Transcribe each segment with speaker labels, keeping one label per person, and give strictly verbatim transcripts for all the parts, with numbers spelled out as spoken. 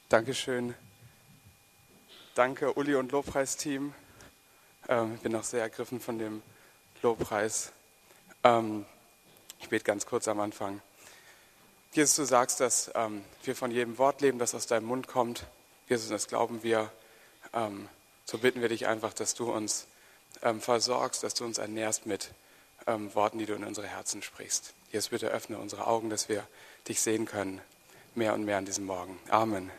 Speaker 1: Dankeschön. Danke, Uli und Lobpreisteam. Ähm, ich bin auch sehr ergriffen von dem Lobpreis. Ähm, ich bete ganz kurz am Anfang. Jesus, du sagst, dass ähm, wir von jedem Wort leben, das aus deinem Mund kommt. Jesus, das glauben wir. Ähm, so bitten wir dich einfach, dass du uns ähm, versorgst, dass du uns ernährst mit ähm, Worten, die du in unsere Herzen sprichst. Jesus, bitte öffne unsere Augen, dass wir dich sehen können, mehr und mehr an diesem Morgen. Amen.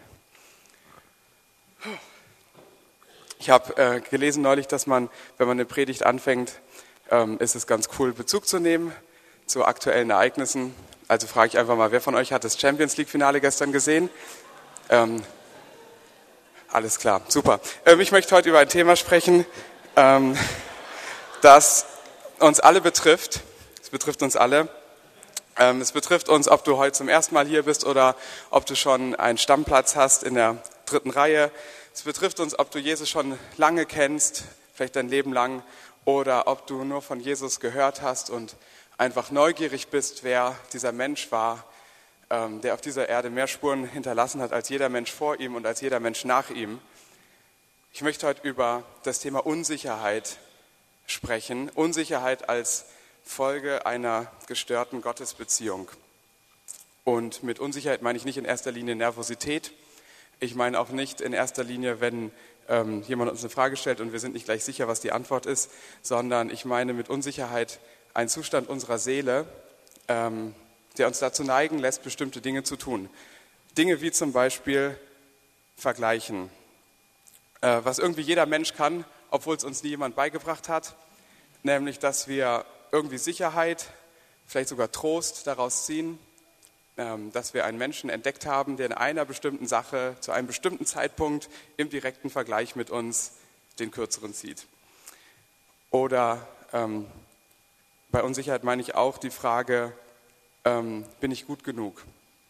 Speaker 1: Ich habe äh, gelesen neulich, dass man, wenn man eine Predigt anfängt, ähm, ist es ganz cool, Bezug zu nehmen zu aktuellen Ereignissen. Also frage ich einfach mal, wer von euch hat das Champions League-Finale gestern gesehen? Ähm, alles klar, super. Ähm, ich möchte heute über ein Thema sprechen, ähm, das uns alle betrifft. Es betrifft uns alle. Ähm, es betrifft uns, ob du heute zum ersten Mal hier bist oder ob du schon einen Stammplatz hast in der dritten Reihe. Es betrifft uns, ob du Jesus schon lange kennst, vielleicht dein Leben lang, oder ob du nur von Jesus gehört hast und einfach neugierig bist, wer dieser Mensch war, ähm, der auf dieser Erde mehr Spuren hinterlassen hat als jeder Mensch vor ihm und als jeder Mensch nach ihm. Ich möchte heute über das Thema Unsicherheit sprechen. Unsicherheit als Folge einer gestörten Gottesbeziehung. Und mit Unsicherheit meine ich nicht in erster Linie Nervosität. Ich meine auch nicht in erster Linie, wenn ähm, jemand uns eine Frage stellt und wir sind nicht gleich sicher, was die Antwort ist, sondern ich meine mit Unsicherheit einen Zustand unserer Seele, ähm, der uns dazu neigen lässt, bestimmte Dinge zu tun. Dinge wie zum Beispiel vergleichen, äh, was irgendwie jeder Mensch kann, obwohl es uns nie jemand beigebracht hat, nämlich dass wir irgendwie Sicherheit, vielleicht sogar Trost daraus ziehen, dass wir einen Menschen entdeckt haben, der in einer bestimmten Sache zu einem bestimmten Zeitpunkt im direkten Vergleich mit uns den Kürzeren zieht. Oder ähm, bei Unsicherheit meine ich auch die Frage, ähm, bin ich gut genug?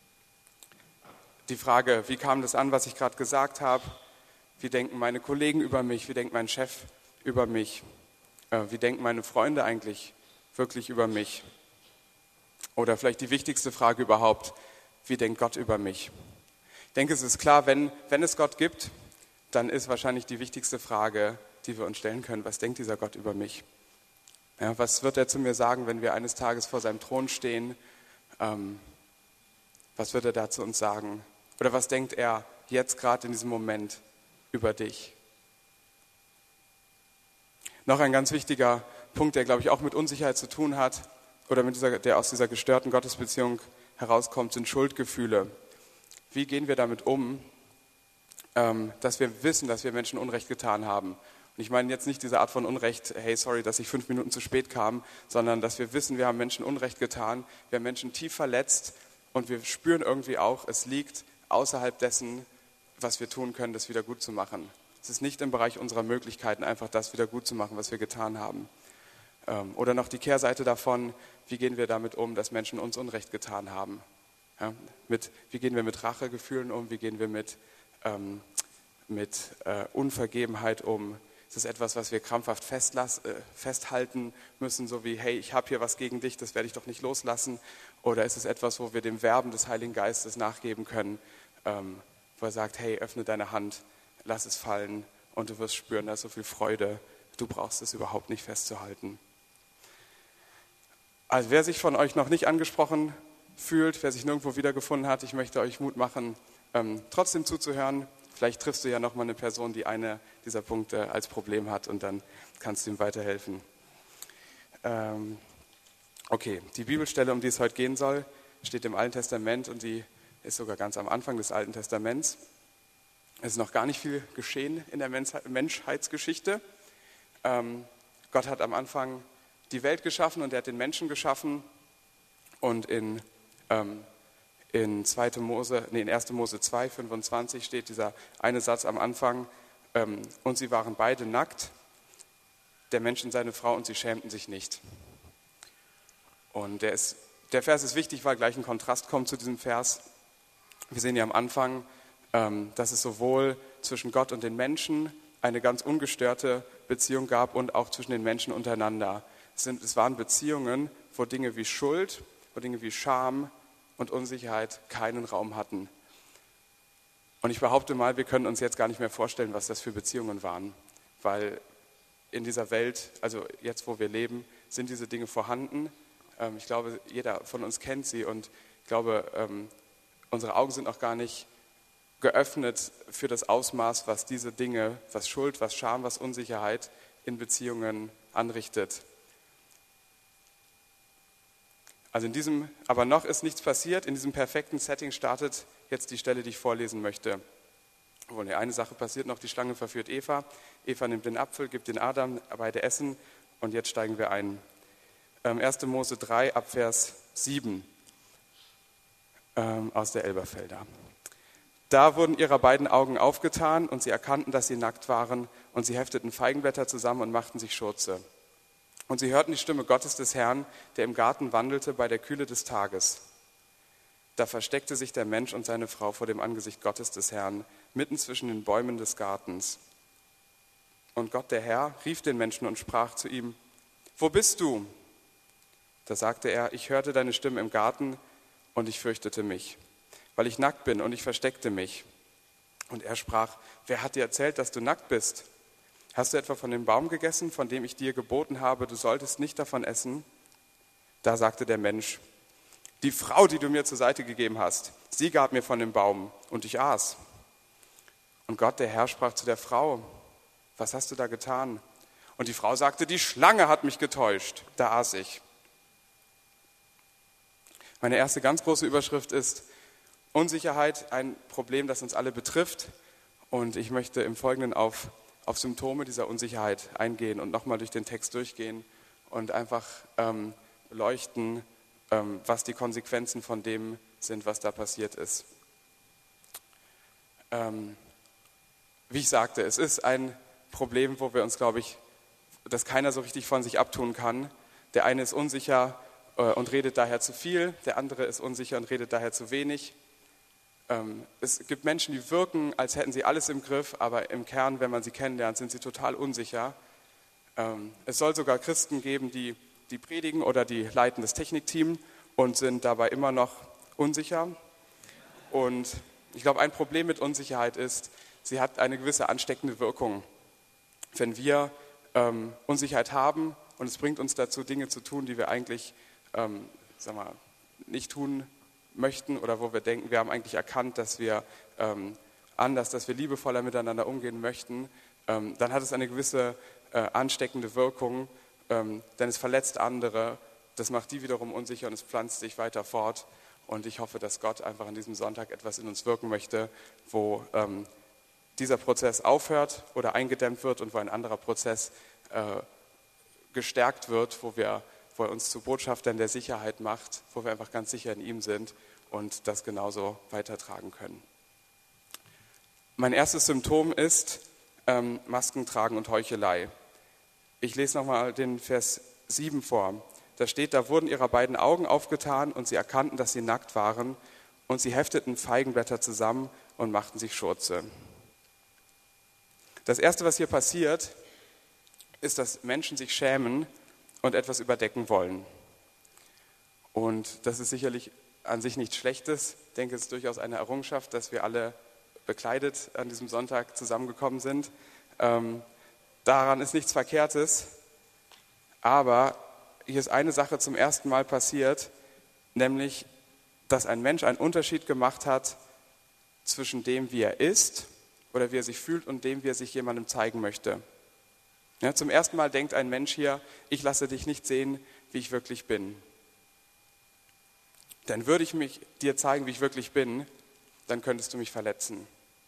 Speaker 1: Die Frage, wie kam das an, was ich gerade gesagt habe? Wie denken meine Kollegen über mich? Wie denkt mein Chef über mich? Äh, wie denken meine Freunde eigentlich wirklich über mich? Oder vielleicht die wichtigste Frage überhaupt, wie denkt Gott über mich? Ich denke, es ist klar, wenn, wenn es Gott gibt, dann ist wahrscheinlich die wichtigste Frage, die wir uns stellen können, was denkt dieser Gott über mich? Ja, was wird er zu mir sagen, wenn wir eines Tages vor seinem Thron stehen? Ähm, was wird er da zu uns sagen? Oder was denkt er jetzt gerade in diesem Moment über dich? Noch ein ganz wichtiger Punkt, der, glaube ich, auch mit Unsicherheit zu tun hat, oder mit dieser, der aus dieser gestörten Gottesbeziehung herauskommt, sind Schuldgefühle. Wie gehen wir damit um, ähm, dass wir wissen, dass wir Menschen Unrecht getan haben? Und ich meine jetzt nicht diese Art von Unrecht, hey, sorry, dass ich fünf Minuten zu spät kam, sondern dass wir wissen, wir haben Menschen Unrecht getan, wir haben Menschen tief verletzt und wir spüren irgendwie auch, es liegt außerhalb dessen, was wir tun können, das wieder gut zu machen. Es ist nicht im Bereich unserer Möglichkeiten, einfach das wieder gut zu machen, was wir getan haben. Oder noch die Kehrseite davon, wie gehen wir damit um, dass Menschen uns Unrecht getan haben? Ja, mit, wie gehen wir mit Rachegefühlen um? Wie gehen wir mit, ähm, mit äh, Unvergebenheit um? Ist das etwas, was wir krampfhaft festlass, äh, festhalten müssen, so wie, hey, ich habe hier was gegen dich, das werde ich doch nicht loslassen? Oder ist es etwas, wo wir dem Werben des Heiligen Geistes nachgeben können, ähm, wo er sagt, hey, öffne deine Hand, lass es fallen und du wirst spüren, da ist so viel Freude, du brauchst es überhaupt nicht festzuhalten. Also wer sich von euch noch nicht angesprochen fühlt, wer sich nirgendwo wiedergefunden hat, ich möchte euch Mut machen, ähm, trotzdem zuzuhören. Vielleicht triffst du ja noch mal eine Person, die eine dieser Punkte als Problem hat und dann kannst du ihm weiterhelfen. Ähm, okay, die Bibelstelle, um die es heute gehen soll, steht im Alten Testament und die ist sogar ganz am Anfang des Alten Testaments. Es ist noch gar nicht viel geschehen in der Menschheitsgeschichte. Ähm, Gott hat am Anfang die Welt geschaffen und er hat den Menschen geschaffen. Und in, ähm, in, zweite Mose, nee, in erste Mose zwei, fünfundzwanzig steht dieser eine Satz am Anfang, ähm, und sie waren beide nackt, der Mensch und seine Frau, und sie schämten sich nicht. Und der, ist, der Vers ist wichtig, weil gleich ein Kontrast kommt zu diesem Vers. Wir sehen ja am Anfang, ähm, dass es sowohl zwischen Gott und den Menschen eine ganz ungestörte Beziehung gab und auch zwischen den Menschen untereinander. Es, sind, es waren Beziehungen, wo Dinge wie Schuld, wo Dinge wie Scham und Unsicherheit keinen Raum hatten. Und ich behaupte mal, wir können uns jetzt gar nicht mehr vorstellen, was das für Beziehungen waren, weil in dieser Welt, also jetzt, wo wir leben, sind diese Dinge vorhanden. Ähm, ich glaube, jeder von uns kennt sie und ich glaube, ähm, unsere Augen sind auch gar nicht geöffnet für das Ausmaß, was diese Dinge, was Schuld, was Scham, was Unsicherheit in Beziehungen anrichtet. Also in diesem, aber noch ist nichts passiert, in diesem perfekten Setting startet jetzt die Stelle, die ich vorlesen möchte. Obwohl, nee, eine Sache passiert noch, die Schlange verführt Eva. Eva nimmt den Apfel, gibt den Adam, beide essen und jetzt steigen wir ein. Ähm, erster Mose drei, ab Vers sieben ähm, aus der Elberfelder. Da wurden ihrer beiden Augen aufgetan und sie erkannten, dass sie nackt waren und sie hefteten Feigenblätter zusammen und machten sich Schurze. Und sie hörten die Stimme Gottes des Herrn, der im Garten wandelte bei der Kühle des Tages. Da versteckte sich der Mensch und seine Frau vor dem Angesicht Gottes des Herrn, mitten zwischen den Bäumen des Gartens. Und Gott, der Herr, rief den Menschen und sprach zu ihm: Wo bist du? Da sagte er: Ich hörte deine Stimme im Garten und ich fürchtete mich, weil ich nackt bin und ich versteckte mich. Und er sprach: Wer hat dir erzählt, dass du nackt bist? Hast du etwa von dem Baum gegessen, von dem ich dir geboten habe, du solltest nicht davon essen? Da sagte der Mensch: Die Frau, die du mir zur Seite gegeben hast, sie gab mir von dem Baum und ich aß. Und Gott, der Herr, sprach zu der Frau: Was hast du da getan? Und die Frau sagte: Die Schlange hat mich getäuscht, da aß ich. Meine erste ganz große Überschrift ist Unsicherheit, ein Problem, das uns alle betrifft. Und ich möchte im Folgenden auf, auf Symptome dieser Unsicherheit eingehen und nochmal durch den Text durchgehen und einfach ähm, beleuchten, ähm, was die Konsequenzen von dem sind, was da passiert ist. Ähm, wie ich sagte, es ist ein Problem, wo wir uns, glaube ich, das keiner so richtig von sich abtun kann. Der eine ist unsicher äh, und redet daher zu viel, der andere ist unsicher und redet daher zu wenig. Ähm, es gibt Menschen, die wirken, als hätten sie alles im Griff, aber im Kern, wenn man sie kennenlernt, sind sie total unsicher. Ähm, es soll sogar Christen geben, die, die predigen oder die leiten das Technikteam und sind dabei immer noch unsicher. Und ich glaube, ein Problem mit Unsicherheit ist, sie hat eine gewisse ansteckende Wirkung. Wenn wir ähm, Unsicherheit haben und es bringt uns dazu, Dinge zu tun, die wir eigentlich ähm, sag mal, nicht tun möchten oder wo wir denken, wir haben eigentlich erkannt, dass wir ähm, anders, dass wir liebevoller miteinander umgehen möchten, ähm, dann hat es eine gewisse äh, ansteckende Wirkung, ähm, denn es verletzt andere, das macht die wiederum unsicher und es pflanzt sich weiter fort. Und ich hoffe, dass Gott einfach an diesem Sonntag etwas in uns wirken möchte, wo ähm, dieser Prozess aufhört oder eingedämmt wird und wo ein anderer Prozess äh, gestärkt wird, wo, wir, wo er uns zu Botschaftern der Sicherheit macht, wo wir einfach ganz sicher in ihm sind und das genauso weitertragen können. Mein erstes Symptom ist ähm, Masken tragen und Heuchelei. Ich lese nochmal den Vers sieben vor. Da steht, da wurden ihrer beiden Augen aufgetan und sie erkannten, dass sie nackt waren und sie hefteten Feigenblätter zusammen und machten sich Schurze. Das Erste, was hier passiert, ist, dass Menschen sich schämen und etwas überdecken wollen. Und das ist sicherlich an sich nichts Schlechtes. Ich denke, es ist durchaus eine Errungenschaft, dass wir alle bekleidet an diesem Sonntag zusammengekommen sind. Ähm, daran ist nichts Verkehrtes, aber hier ist eine Sache zum ersten Mal passiert, nämlich, dass ein Mensch einen Unterschied gemacht hat zwischen dem, wie er ist oder wie er sich fühlt und dem, wie er sich jemandem zeigen möchte. Ja, zum ersten Mal denkt ein Mensch hier, ich lasse dich nicht sehen, wie ich wirklich bin. Denn würde ich mich dir zeigen, wie ich wirklich bin, dann könntest du mich verletzen.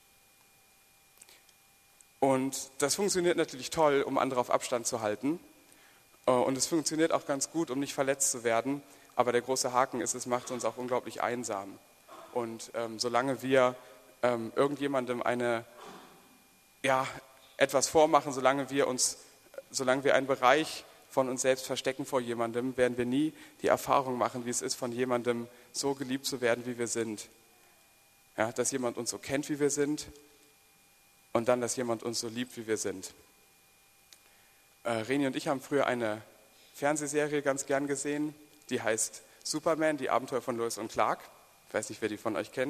Speaker 1: Und das funktioniert natürlich toll, um andere auf Abstand zu halten. Und es funktioniert auch ganz gut, um nicht verletzt zu werden. Aber der große Haken ist, es macht uns auch unglaublich einsam. Und ähm, solange wir ähm, irgendjemandem eine, ja, etwas vormachen, solange wir uns, solange wir einen Bereich von uns selbst verstecken vor jemandem, werden wir nie die Erfahrung machen, wie es ist, von jemandem so geliebt zu werden, wie wir sind. Ja, dass jemand uns so kennt, wie wir sind, und dann, dass jemand uns so liebt, wie wir sind. Äh, Reni und ich haben früher eine Fernsehserie ganz gern gesehen, die heißt Superman, die Abenteuer von Lois und Clark. Ich weiß nicht, wer die von euch kennt.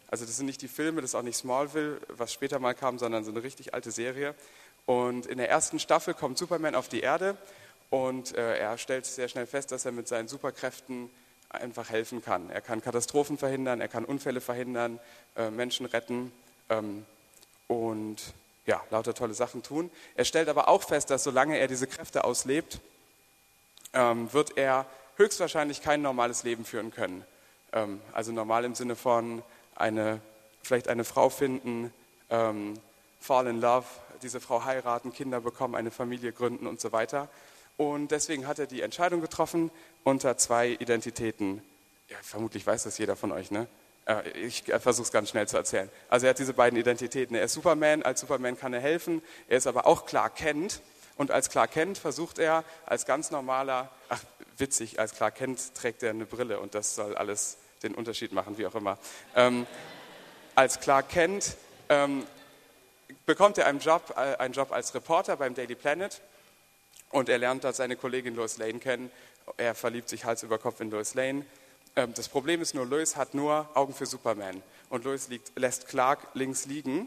Speaker 1: Also das sind nicht die Filme, das ist auch nicht Smallville, was später mal kam, sondern so eine richtig alte Serie. Und in der ersten Staffel kommt Superman auf die Erde und äh, er stellt sehr schnell fest, dass er mit seinen Superkräften einfach helfen kann. Er kann Katastrophen verhindern, er kann Unfälle verhindern, äh, Menschen retten ähm, und ja, lauter tolle Sachen tun. Er stellt aber auch fest, dass solange er diese Kräfte auslebt, ähm, wird er höchstwahrscheinlich kein normales Leben führen können. Ähm, also normal im Sinne von eine, vielleicht eine Frau finden, ähm, fall in love, diese Frau heiraten, Kinder bekommen, eine Familie gründen und so weiter. Und deswegen hat er die Entscheidung getroffen, unter zwei Identitäten, ja, vermutlich weiß das jeder von euch, ne? Äh, ich versuche es ganz schnell zu erzählen. Also er hat diese beiden Identitäten. Er ist Superman, als Superman kann er helfen, er ist aber auch Clark Kent. Und als Clark Kent versucht er als ganz normaler, ach witzig, als Clark Kent trägt er eine Brille und das soll alles den Unterschied machen, wie auch immer. Ähm, als Clark Kent ähm, bekommt er einen Job, äh, einen Job als Reporter beim Daily Planet und er lernt dort seine Kollegin Lois Lane kennen. Er verliebt sich Hals über Kopf in Lois Lane. Ähm, das Problem ist nur, Lois hat nur Augen für Superman und Lois liegt, lässt Clark links liegen.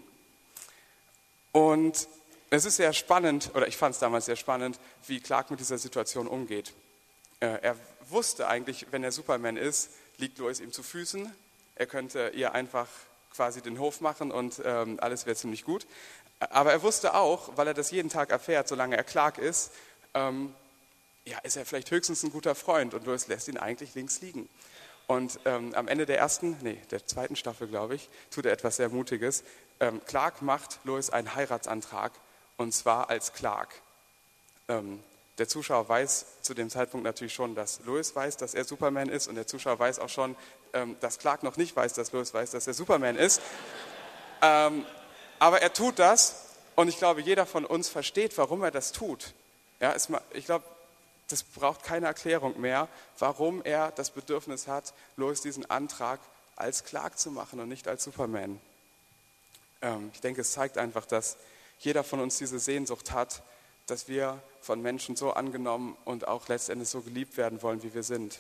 Speaker 1: Und es ist sehr spannend, oder ich fand es damals sehr spannend, wie Clark mit dieser Situation umgeht. Äh, er wusste eigentlich, wenn er Superman ist, liegt Lois ihm zu Füßen. Er könnte ihr einfach quasi den Hof machen und ähm, alles wäre ziemlich gut. Aber er wusste auch, weil er das jeden Tag erfährt, solange er Clark ist, ähm, ja, ist er vielleicht höchstens ein guter Freund und Lois lässt ihn eigentlich links liegen. Und ähm, am Ende der ersten, nee, der zweiten Staffel, glaube ich, tut er etwas sehr Mutiges. Ähm, Clark macht Lois einen Heiratsantrag und zwar als Clark. Ähm, der Zuschauer weiß zu dem Zeitpunkt natürlich schon, dass Lois weiß, dass er Superman ist und der Zuschauer weiß auch schon, ähm, dass Clark noch nicht weiß, dass Lois weiß, dass er Superman ist. Ähm, aber er tut das und ich glaube, jeder von uns versteht, warum er das tut. Ja, es, ich glaube, das braucht keine Erklärung mehr, warum er das Bedürfnis hat, Lois diesen Antrag als Clark zu machen und nicht als Superman. Ähm, ich denke, es zeigt einfach, dass jeder von uns diese Sehnsucht hat, dass wir von Menschen so angenommen und auch letztendlich so geliebt werden wollen, wie wir sind.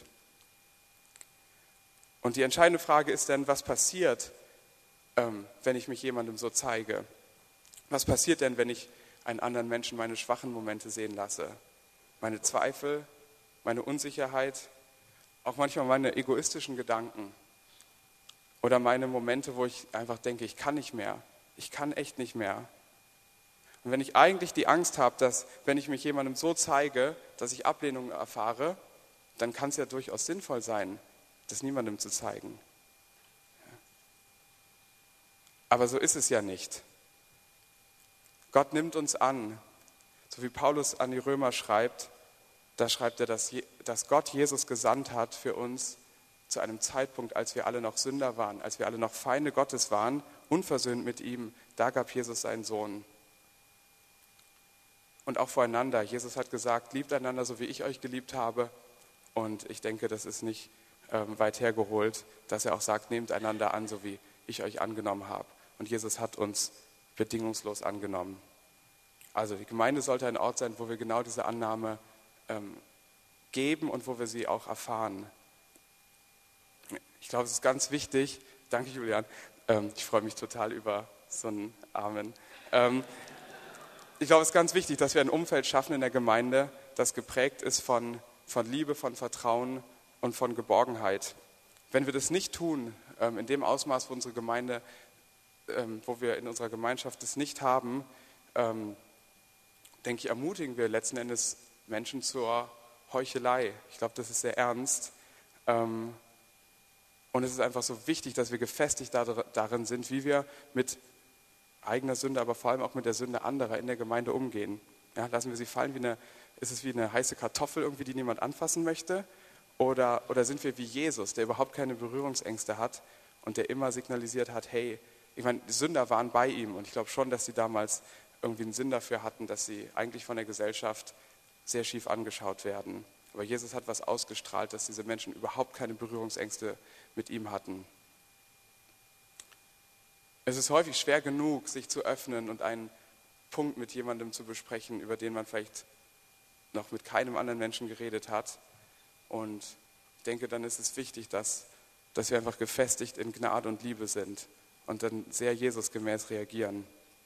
Speaker 1: Und die entscheidende Frage ist dann, was passiert, ähm, wenn ich mich jemandem so zeige? Was passiert denn, wenn ich einen anderen Menschen meine schwachen Momente sehen lasse? Meine Zweifel, meine Unsicherheit, auch manchmal meine egoistischen Gedanken oder meine Momente, wo ich einfach denke, ich kann nicht mehr, ich kann echt nicht mehr. Und wenn ich eigentlich die Angst habe, dass wenn ich mich jemandem so zeige, dass ich Ablehnung erfahre, dann kann es ja durchaus sinnvoll sein, das niemandem zu zeigen. Aber so ist es ja nicht. Gott nimmt uns an, so wie Paulus an die Römer schreibt, da schreibt er, dass, dass Gott Jesus gesandt hat für uns zu einem Zeitpunkt, als wir alle noch Sünder waren, als wir alle noch Feinde Gottes waren, unversöhnt mit ihm, da gab Jesus seinen Sohn. Und auch voreinander. Jesus hat gesagt, liebt einander, so wie ich euch geliebt habe. Und ich denke, das ist nicht ähm, weit hergeholt, dass er auch sagt, nehmt einander an, so wie ich euch angenommen habe. Und Jesus hat uns bedingungslos angenommen. Also die Gemeinde sollte ein Ort sein, wo wir genau diese Annahme ähm, geben und wo wir sie auch erfahren. Ich glaube, es ist ganz wichtig, danke Julian, ähm, ich freue mich total über so einen Amen. Ähm, ich glaube, es ist ganz wichtig, dass wir ein Umfeld schaffen in der Gemeinde, das geprägt ist von, von Liebe, von Vertrauen und von Geborgenheit. Wenn wir das nicht tun, ähm, in dem Ausmaß, wo unsere Gemeinde, ähm, wo wir in unserer Gemeinschaft das nicht haben, ähm, denke ich, ermutigen wir letzten Endes Menschen zur Heuchelei. Ich glaube, das ist sehr ernst. Ähm, und es ist einfach so wichtig, dass wir gefestigt darin sind, wie wir mit eigener Sünde, aber vor allem auch mit der Sünde anderer in der Gemeinde umgehen. Ja, lassen wir sie fallen, wie eine, ist es wie eine heiße Kartoffel irgendwie, die niemand anfassen möchte? Oder, oder sind wir wie Jesus, der überhaupt keine Berührungsängste hat und der immer signalisiert hat, hey, ich meine, die Sünder waren bei ihm und ich glaube schon, dass sie damals irgendwie einen Sinn dafür hatten, dass sie eigentlich von der Gesellschaft sehr schief angeschaut werden. Aber Jesus hat was ausgestrahlt, dass diese Menschen überhaupt keine Berührungsängste mit ihm hatten. Es ist häufig schwer genug, sich zu öffnen und einen Punkt mit jemandem zu besprechen, über den man vielleicht noch mit keinem anderen Menschen geredet hat. Und ich denke, dann ist es wichtig, dass, dass wir einfach gefestigt in Gnade und Liebe sind und dann sehr Jesusgemäß reagieren.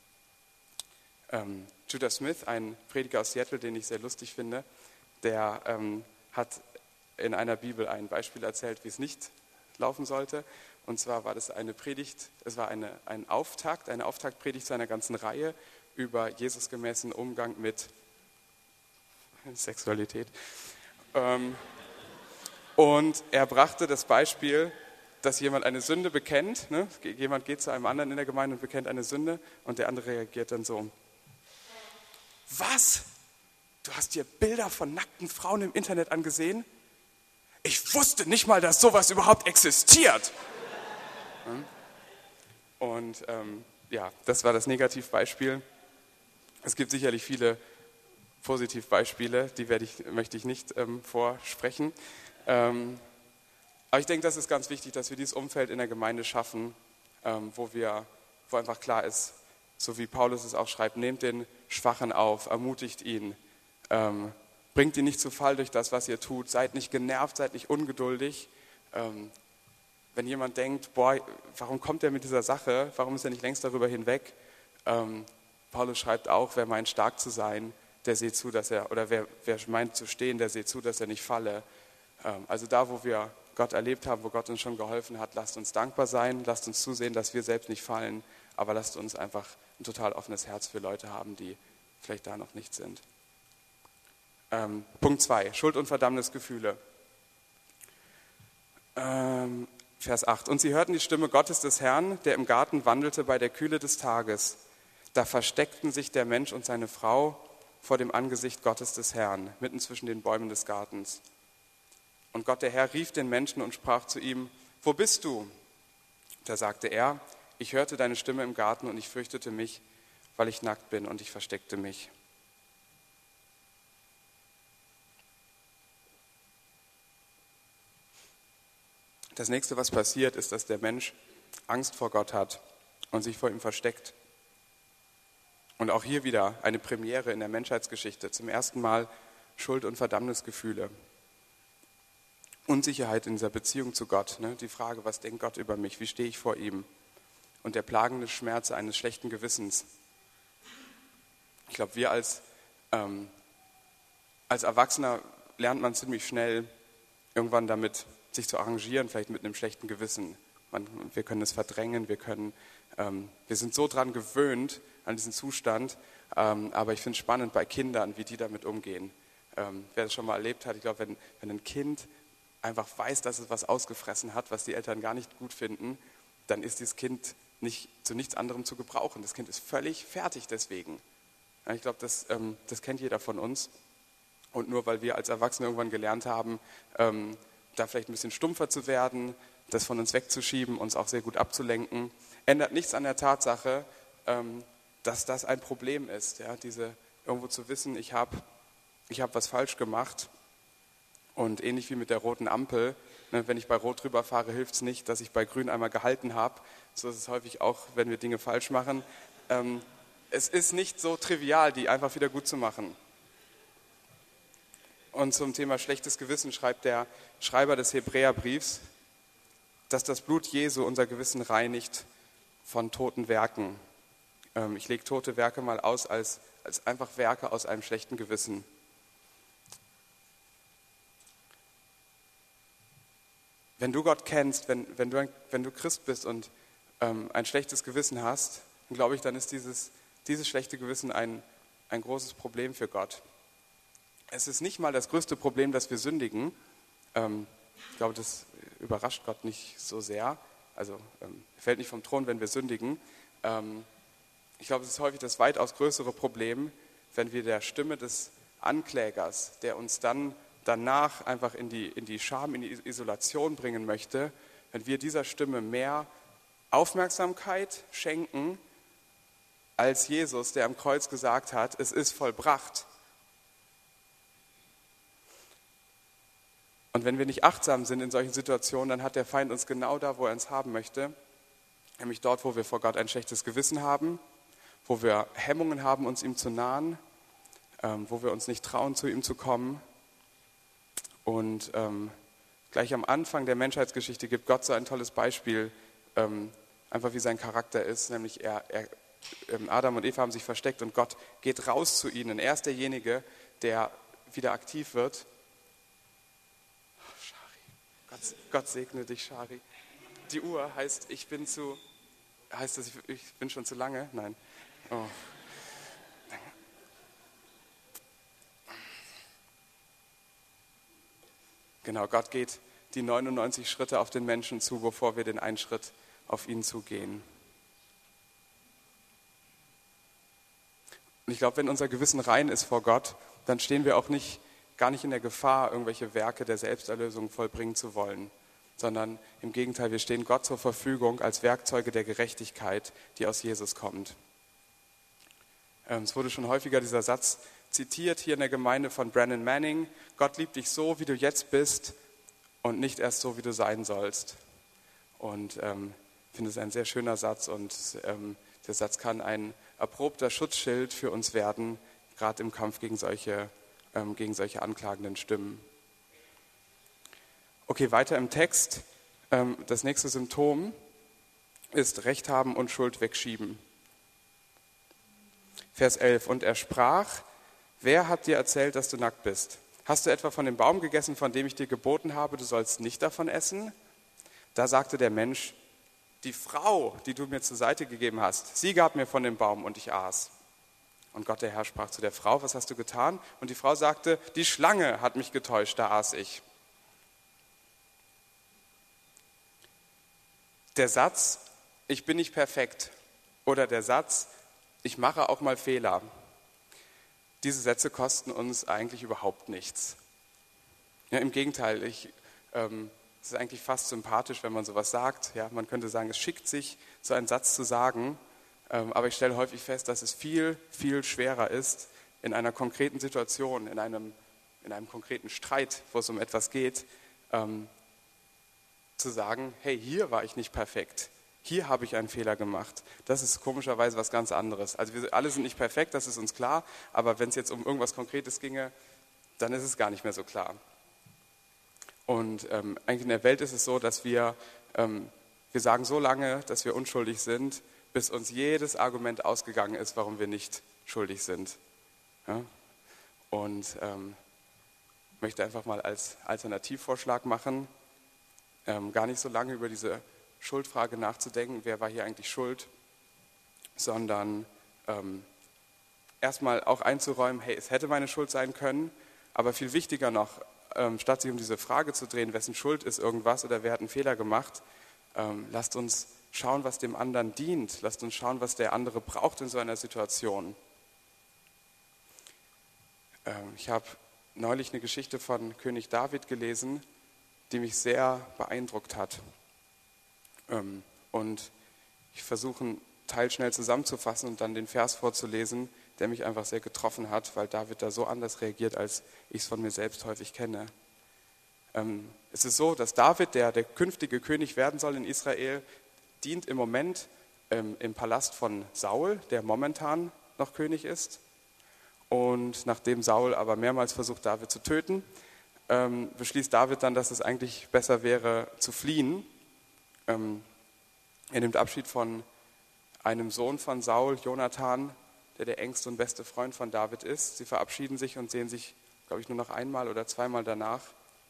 Speaker 1: Ähm, Judah Smith, ein Prediger aus Seattle, den ich sehr lustig finde, der ähm, hat in einer Bibel ein Beispiel erzählt, wie es nicht laufen sollte. Und zwar war das eine Predigt, es war eine, ein Auftakt, eine Auftaktpredigt zu einer ganzen Reihe über Jesusgemäßen Umgang mit Sexualität. Ähm, und er brachte das Beispiel, dass jemand eine Sünde bekennt, ne? Jemand geht zu einem anderen in der Gemeinde und bekennt eine Sünde und der andere reagiert dann so: Was? Du hast dir Bilder von nackten Frauen im Internet angesehen? Ich wusste nicht mal, dass sowas überhaupt existiert. Und ähm, ja, das war das Negativbeispiel. Es gibt sicherlich viele Positivbeispiele, die werde ich, möchte ich nicht ähm, vorsprechen. Ähm, aber ich denke, das ist ganz wichtig, dass wir dieses Umfeld in der Gemeinde schaffen, ähm, wo wir, wo einfach klar ist, so wie Paulus es auch schreibt, nehmt den Schwachen auf, ermutigt ihn, ähm, bringt ihn nicht zu Fall durch das, was ihr tut, seid nicht genervt, seid nicht ungeduldig. Ähm, wenn jemand denkt, boah, warum kommt er mit dieser Sache, warum ist er nicht längst darüber hinweg? Ähm, Paulus schreibt auch, wer meint stark zu sein, der seht zu, dass er, oder wer, wer meint zu stehen, der seht zu, dass er nicht falle. Ähm, also da, wo wir Gott erlebt haben, wo Gott uns schon geholfen hat, lasst uns dankbar sein, lasst uns zusehen, dass wir selbst nicht fallen, aber lasst uns einfach ein total offenes Herz für Leute haben, die vielleicht da noch nicht sind. Ähm, Punkt zwei, Schuld und Verdammnisgefühle. Ähm, Vers acht. Und sie hörten die Stimme Gottes des Herrn, der im Garten wandelte bei der Kühle des Tages. Da versteckten sich der Mensch und seine Frau vor dem Angesicht Gottes des Herrn, mitten zwischen den Bäumen des Gartens. Und Gott, der Herr, rief den Menschen und sprach zu ihm: Wo bist du? Da sagte er: Ich hörte deine Stimme im Garten und ich fürchtete mich, weil ich nackt bin, und ich versteckte mich. Das nächste, was passiert, ist, dass der Mensch Angst vor Gott hat und sich vor ihm versteckt. Und auch hier wieder eine Premiere in der Menschheitsgeschichte. Zum ersten Mal Schuld- und Verdammnisgefühle. Unsicherheit in dieser Beziehung zu Gott. Ne? Die Frage, was denkt Gott über mich? Wie stehe ich vor ihm? Und der plagende Schmerz eines schlechten Gewissens. Ich glaube, wir als, ähm, als Erwachsener lernt man ziemlich schnell irgendwann damit, sich zu arrangieren, vielleicht mit einem schlechten Gewissen. Man, wir können es verdrängen, wir können, ähm, wir sind so dran gewöhnt an diesen Zustand, ähm, aber ich finde es spannend bei Kindern, wie die damit umgehen. Ähm, wer das schon mal erlebt hat, ich glaube, wenn, wenn ein Kind einfach weiß, dass es was ausgefressen hat, was die Eltern gar nicht gut finden, dann ist dieses Kind nicht zu nichts anderem zu gebrauchen. Das Kind ist völlig fertig deswegen. Ja, ich glaube, das, ähm, das kennt jeder von uns. Und nur weil wir als Erwachsene irgendwann gelernt haben, ähm, da vielleicht ein bisschen stumpfer zu werden, das von uns wegzuschieben, uns auch sehr gut abzulenken, ändert nichts an der Tatsache, ähm, dass das ein Problem ist. Ja? Diese irgendwo zu wissen, ich habe ich hab was falsch gemacht. Und ähnlich wie mit der roten Ampel, ne, wenn ich bei Rot drüber fahre, hilft es nicht, dass ich bei Grün einmal gehalten habe. So ist es häufig auch, wenn wir Dinge falsch machen. Ähm, es ist nicht so trivial, die einfach wieder gut zu machen. Und zum Thema schlechtes Gewissen schreibt der Schreiber des Hebräerbriefs, dass das Blut Jesu unser Gewissen reinigt von toten Werken. Ähm, ich lege tote Werke mal aus als, als einfach Werke aus einem schlechten Gewissen. Wenn du Gott kennst, wenn, wenn, du, wenn du Christ bist und ähm, ein schlechtes Gewissen hast, dann glaube ich, dann ist dieses, dieses schlechte Gewissen ein, ein großes Problem für Gott. Es ist nicht mal das größte Problem, dass wir sündigen. Ähm, ich glaube, das überrascht Gott nicht so sehr. Also ähm, fällt nicht vom Thron, wenn wir sündigen. Ähm, ich glaube, es ist häufig das weitaus größere Problem, wenn wir der Stimme des Anklägers, der uns dann danach einfach in die, in die Scham, in die Isolation bringen möchte, wenn wir dieser Stimme mehr Aufmerksamkeit schenken, als Jesus, der am Kreuz gesagt hat, es ist vollbracht. Und wenn wir nicht achtsam sind in solchen Situationen, dann hat der Feind uns genau da, wo er uns haben möchte, nämlich dort, wo wir vor Gott ein schlechtes Gewissen haben, wo wir Hemmungen haben, uns ihm zu nahen, ähm, wo wir uns nicht trauen, zu ihm zu kommen. Und ähm, Gleich am Anfang der Menschheitsgeschichte gibt Gott so ein tolles Beispiel, ähm, einfach wie sein Charakter ist, nämlich er, er, ähm, Adam und Eva haben sich versteckt und Gott geht raus zu ihnen. Er ist derjenige, der wieder aktiv wird. Oh, Shari. Gott, Gott segne dich, Shari. Die Uhr heißt, ich bin zu, heißt das, ich, ich bin schon zu lange? Nein. Oh. Genau, Gott geht die neunundneunzig Schritte auf den Menschen zu, bevor wir den einen Schritt auf ihn zugehen. Und ich glaube, wenn unser Gewissen rein ist vor Gott, dann stehen wir auch nicht, gar nicht in der Gefahr, irgendwelche Werke der Selbsterlösung vollbringen zu wollen, sondern im Gegenteil, wir stehen Gott zur Verfügung als Werkzeuge der Gerechtigkeit, die aus Jesus kommt. Es wurde schon häufiger dieser Satz zitiert hier in der Gemeinde von Brennan Manning: Gott liebt dich so, wie du jetzt bist und nicht erst so, wie du sein sollst. Und ähm, ich finde es ein sehr schöner Satz und ähm, der Satz kann ein erprobter Schutzschild für uns werden, gerade im Kampf gegen solche, ähm, gegen solche anklagenden Stimmen. Okay, weiter im Text. Ähm, das nächste Symptom ist Recht haben und Schuld wegschieben. Vers elf: Und er sprach: Wer hat dir erzählt, dass du nackt bist? Hast du etwa von dem Baum gegessen, von dem ich dir geboten habe, du sollst nicht davon essen? Da sagte der Mensch: Die Frau, die du mir zur Seite gegeben hast, sie gab mir von dem Baum und ich aß. Und Gott, der Herr, sprach zu der Frau: Was hast du getan? Und die Frau sagte: Die Schlange hat mich getäuscht, da aß ich. Der Satz: Ich bin nicht perfekt, oder der Satz: Ich mache auch mal Fehler. Diese Sätze kosten uns eigentlich überhaupt nichts. Ja, im Gegenteil, ich, ähm, es ist eigentlich fast sympathisch, wenn man sowas sagt. Ja, man könnte sagen, es schickt sich, so einen Satz zu sagen, ähm, aber ich stelle häufig fest, dass es viel, viel schwerer ist, in einer konkreten Situation, in einem, in einem konkreten Streit, wo es um etwas geht, ähm, zu sagen: Hey, hier war ich nicht perfekt. Hier habe ich einen Fehler gemacht. Das ist komischerweise was ganz anderes. Also wir alle sind nicht perfekt, das ist uns klar, aber wenn es jetzt um irgendwas Konkretes ginge, dann ist es gar nicht mehr so klar. Und ähm, eigentlich in der Welt ist es so, dass wir, ähm, wir sagen so lange, dass wir unschuldig sind, bis uns jedes Argument ausgegangen ist, warum wir nicht schuldig sind. Ja? Und ähm, möchte einfach mal als Alternativvorschlag machen, ähm, gar nicht so lange über diese Schuldfrage nachzudenken, wer war hier eigentlich schuld, sondern ähm, erstmal auch einzuräumen, hey, es hätte meine Schuld sein können, aber viel wichtiger noch, ähm, statt sich um diese Frage zu drehen, wessen Schuld ist irgendwas oder wer hat einen Fehler gemacht, ähm, lasst uns schauen, was dem anderen dient, lasst uns schauen, was der andere braucht in so einer Situation. Ähm, ich habe neulich eine Geschichte von König David gelesen, die mich sehr beeindruckt hat. Und ich versuche, einen Teil schnell zusammenzufassen und dann den Vers vorzulesen, der mich einfach sehr getroffen hat, weil David da so anders reagiert, als ich es von mir selbst häufig kenne. Es ist so, dass David, der der künftige König werden soll in Israel, dient im Moment im Palast von Saul, der momentan noch König ist. Und nachdem Saul aber mehrmals versucht, David zu töten, beschließt David dann, dass es eigentlich besser wäre, zu fliehen. Er nimmt Abschied von einem Sohn von Saul, Jonathan, der der engste und beste Freund von David ist. Sie verabschieden sich und sehen sich, glaube ich, nur noch einmal oder zweimal danach.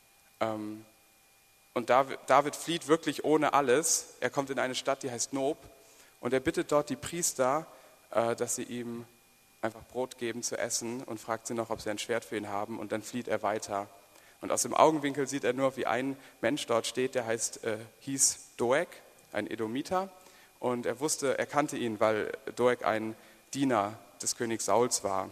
Speaker 1: Und David, David flieht wirklich ohne alles. Er kommt in eine Stadt, die heißt Nob, und er bittet dort die Priester, dass sie ihm einfach Brot geben zu essen und fragt sie noch, ob sie ein Schwert für ihn haben, und dann flieht er weiter. Und aus dem Augenwinkel sieht er nur, wie ein Mensch dort steht, der heißt, äh, hieß Doeg, ein Edomiter. Und er wusste, er kannte ihn, weil Doeg ein Diener des Königs Sauls war.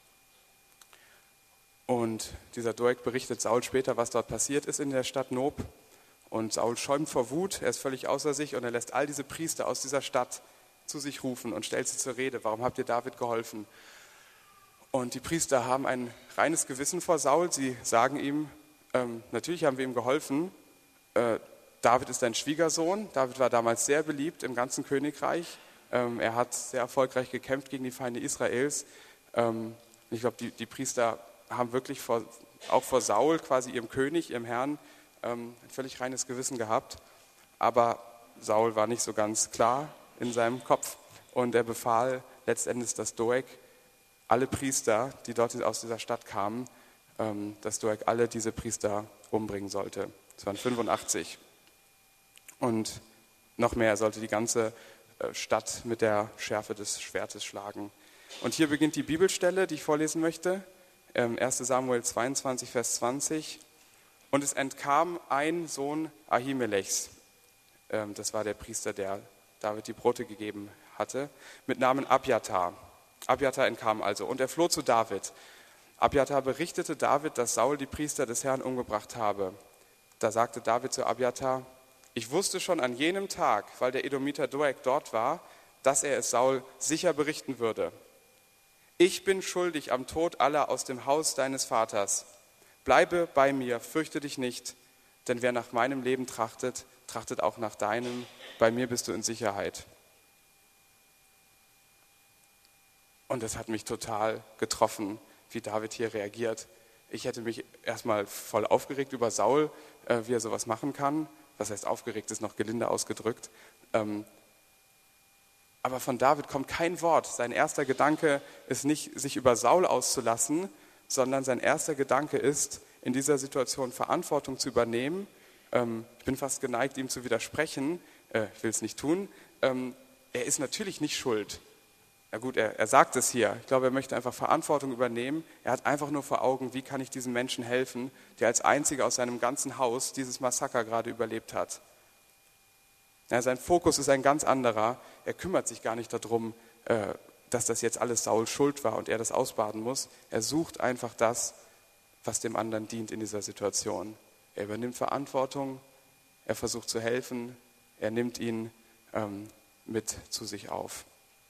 Speaker 1: Und dieser Doeg berichtet Saul später, was dort passiert ist in der Stadt Nob. Und Saul schäumt vor Wut, er ist völlig außer sich und er lässt all diese Priester aus dieser Stadt zu sich rufen und stellt sie zur Rede. Warum habt ihr David geholfen? Und die Priester haben ein reines Gewissen vor Saul. Sie sagen ihm, ähm, natürlich haben wir ihm geholfen. Äh, David ist dein Schwiegersohn. David war damals sehr beliebt im ganzen Königreich. Ähm, er hat sehr erfolgreich gekämpft gegen die Feinde Israels. Ähm, ich glaube, die, die Priester haben wirklich vor, auch vor Saul, quasi ihrem König, ihrem Herrn, ähm, ein völlig reines Gewissen gehabt, aber Saul war nicht so ganz klar in seinem Kopf und er befahl letztendlich, dass Doeg alle Priester, die dort aus dieser Stadt kamen, ähm, dass Doeg alle diese Priester umbringen sollte. Es waren fünfundachtzig. Und noch mehr, er sollte die ganze äh, Stadt mit der Schärfe des Schwertes schlagen. Und hier beginnt die Bibelstelle, die ich vorlesen möchte. Ähm, erster Samuel zweiundzwanzig, Vers zwanzig. Und es entkam ein Sohn Ahimelechs. Ähm, das war der Priester, der David die Brote gegeben hatte, mit Namen Abjatar. Abjatar entkam also und er floh zu David. Abjatar berichtete David, dass Saul die Priester des Herrn umgebracht habe. Da sagte David zu Abjatar: Ich wusste schon an jenem Tag, weil der Edomiter Doeg dort war, dass er es Saul sicher berichten würde. Ich bin schuldig am Tod aller aus dem Haus deines Vaters. Bleibe bei mir, fürchte dich nicht, denn wer nach meinem Leben trachtet, trachtet auch nach deinem. Bei mir bist du in Sicherheit. Und das hat mich total getroffen, wie David hier reagiert. Ich hätte mich erstmal voll aufgeregt über Saul, äh, wie er sowas machen kann. Was heißt aufgeregt, ist noch gelinde ausgedrückt. Ähm, aber von David kommt kein Wort. Sein erster Gedanke ist nicht, sich über Saul auszulassen, sondern sein erster Gedanke ist, in dieser Situation Verantwortung zu übernehmen. Ähm, ich bin fast geneigt, ihm zu widersprechen. Äh, ich will es nicht tun. Ähm, er ist natürlich nicht schuld. Ja gut, er, er sagt es hier. Ich glaube, er möchte einfach Verantwortung übernehmen. Er hat einfach nur vor Augen, wie kann ich diesem Menschen helfen, der als einziger aus seinem ganzen Haus dieses Massaker gerade überlebt hat. Ja, sein Fokus ist ein ganz anderer. Er kümmert sich gar nicht darum, äh, dass das jetzt alles Saul schuld war und er das ausbaden muss. Er sucht einfach das, was dem anderen dient in dieser Situation. Er übernimmt Verantwortung, er versucht zu helfen, er nimmt ihn ähm, mit zu sich auf.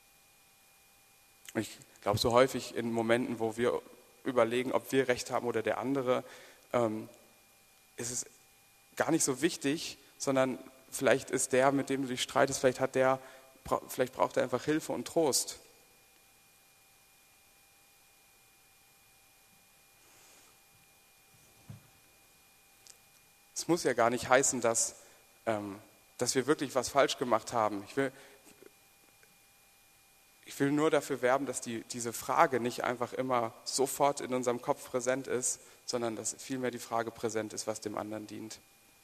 Speaker 1: Ich glaube, so häufig in Momenten, wo wir überlegen, ob wir Recht haben oder der andere, ähm, ist es gar nicht so wichtig, sondern vielleicht ist der, mit dem du dich streitest, vielleicht hat der, vielleicht braucht er einfach Hilfe und Trost. Es muss ja gar nicht heißen, dass, ähm, dass wir wirklich was falsch gemacht haben. Ich will, Ich will nur dafür werben, dass die, diese Frage nicht einfach immer sofort in unserem Kopf präsent ist, sondern dass vielmehr die Frage präsent ist, was dem anderen dient.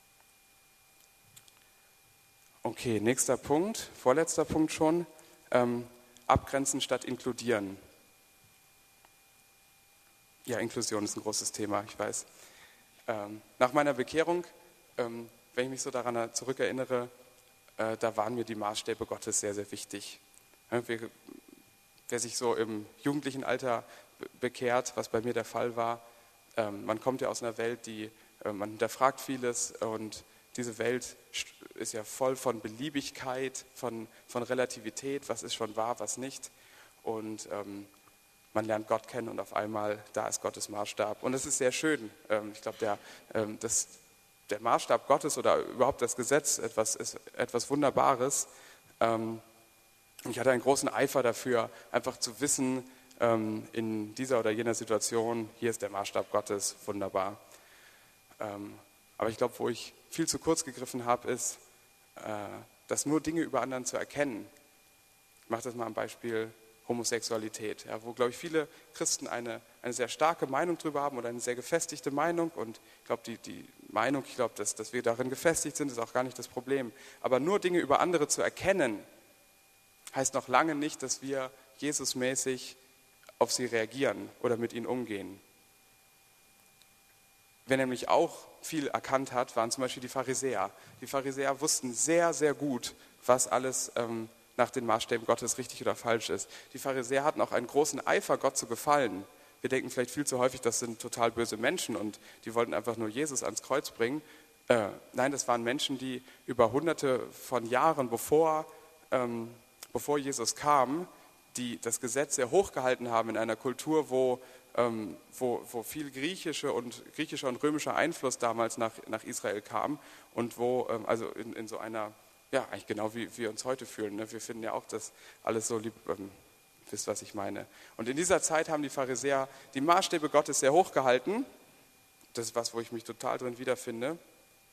Speaker 1: Okay, nächster Punkt, vorletzter Punkt schon, ähm, abgrenzen statt inkludieren. Ja, Inklusion ist ein großes Thema, ich weiß. Ähm, nach meiner Bekehrung, ähm, wenn ich mich so daran zurückerinnere, äh, da waren mir die Maßstäbe Gottes sehr, sehr wichtig. Wer sich so im jugendlichen Alter bekehrt, was bei mir der Fall war, man kommt ja aus einer Welt, die, man hinterfragt vieles und diese Welt ist ja voll von Beliebigkeit, von, von Relativität, was ist schon wahr, was nicht. Und ähm, man lernt Gott kennen und auf einmal, da ist Gottes Maßstab. Und das ist sehr schön. Ähm, ich glaube, der, ähm, das, der Maßstab Gottes oder überhaupt das Gesetz etwas, ist etwas Wunderbares. Ähm, Ich hatte einen großen Eifer dafür, einfach zu wissen, in dieser oder jener Situation, hier ist der Maßstab Gottes, wunderbar. Aber ich glaube, wo ich viel zu kurz gegriffen habe, ist, dass nur Dinge über anderen zu erkennen. Ich mache das mal am Beispiel Homosexualität, ja, wo, glaube ich, viele Christen eine, eine sehr starke Meinung drüber haben oder eine sehr gefestigte Meinung. Und ich glaube, die, die Meinung, ich glaube, dass, dass wir darin gefestigt sind, ist auch gar nicht das Problem. Aber nur Dinge über andere zu erkennen, heißt noch lange nicht, dass wir Jesusmäßig auf sie reagieren oder mit ihnen umgehen. Wer nämlich auch viel erkannt hat, waren zum Beispiel die Pharisäer. Die Pharisäer wussten sehr, sehr gut, was alles ähm, nach den Maßstäben Gottes richtig oder falsch ist. Die Pharisäer hatten auch einen großen Eifer, Gott zu gefallen. Wir denken vielleicht viel zu häufig, das sind total böse Menschen und die wollten einfach nur Jesus ans Kreuz bringen. Äh, nein, das waren Menschen, die über hunderte von Jahren, bevor ähm, bevor Jesus kam, die das Gesetz sehr hoch gehalten haben in einer Kultur, wo, ähm, wo, wo viel griechische und, griechischer und römischer Einfluss damals nach, nach Israel kam und wo, ähm, also in, in so einer, ja, eigentlich genau wie wir uns heute fühlen. Ne? Wir finden ja auch das alles so lieb, ähm, wisst, was ich meine. Und in dieser Zeit haben die Pharisäer die Maßstäbe Gottes sehr hoch gehalten. Das ist was, wo ich mich total drin wiederfinde.